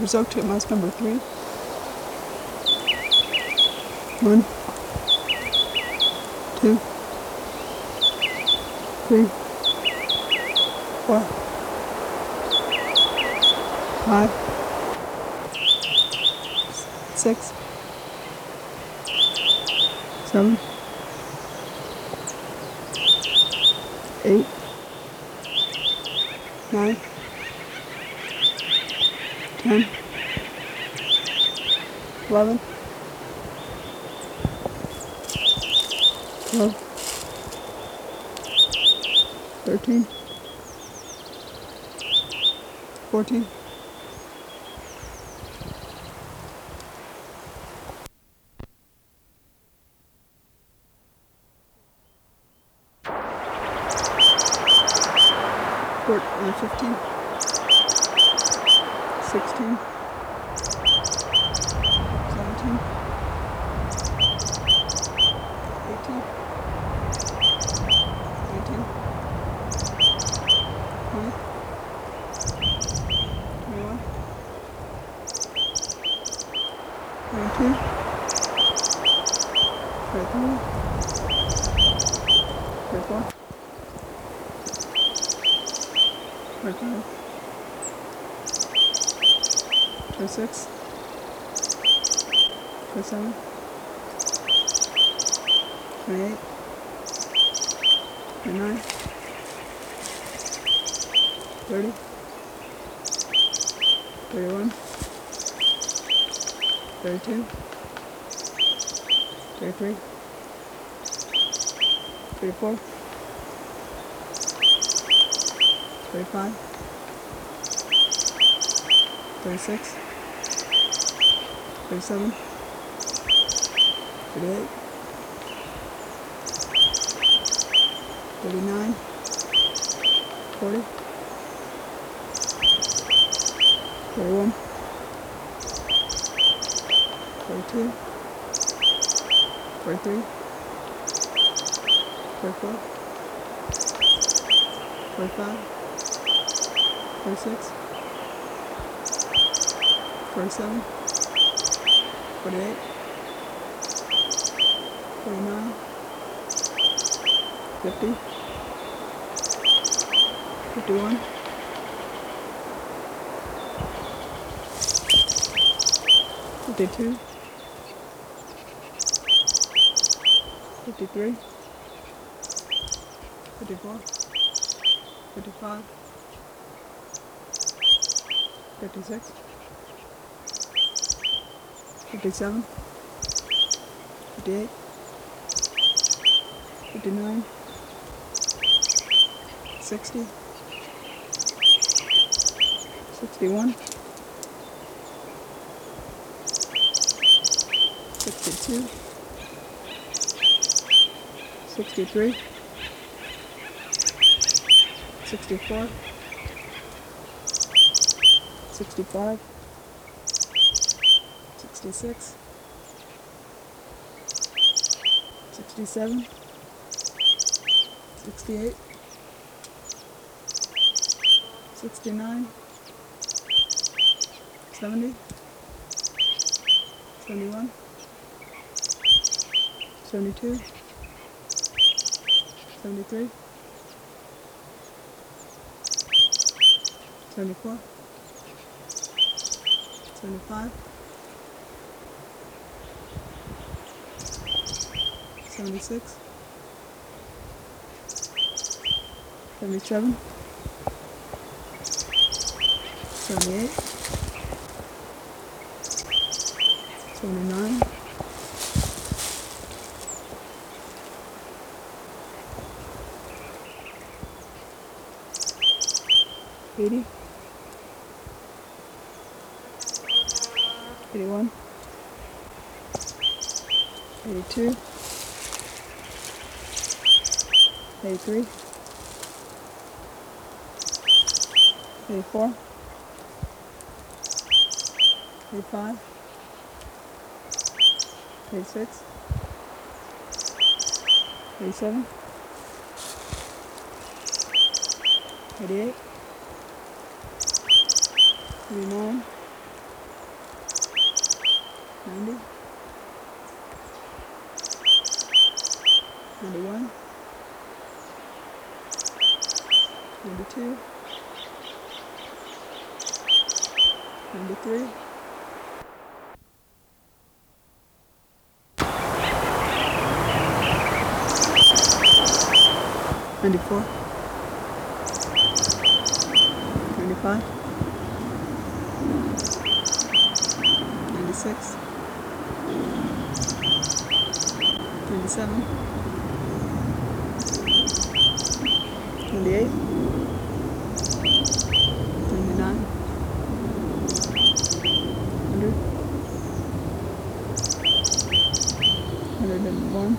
Result to mouse number 3. 1, 2, 3, 4, 5, 6, 7, 8, 9, 10, 11, 12, 13, 14, 15, 16, 17, 18, 19, 20, 21, 22, 23, 24, 25, 26, 27, 28, 29, 30, 31, 32, 33, 34, 35, 36, 37, 38, 39, 40, 41, 42, 43, 44, 45, 46, 47, 48, 49, 50, 51, 52, 53, 54, 55, 56, 57, 58, 59, 60, 61, 62, 63, 64, 65, 66, 67, 68, 69, 70, 71, 72, 73, 74, 75, 76, 77, 78, 79, 80, 81, 82, 83, 84, 85, 86, 87, 88, 89, 93, 94, 95, 96, 97, 98, 99, 100, 101,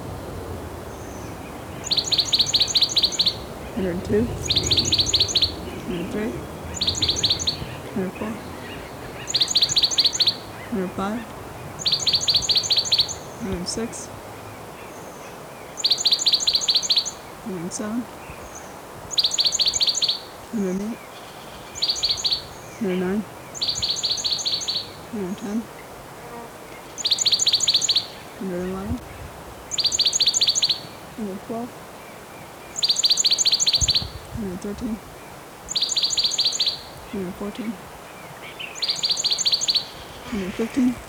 102, 103, 104, 105, 106, 107, 108, 109, 110, 111, 112, 113, 114, 115,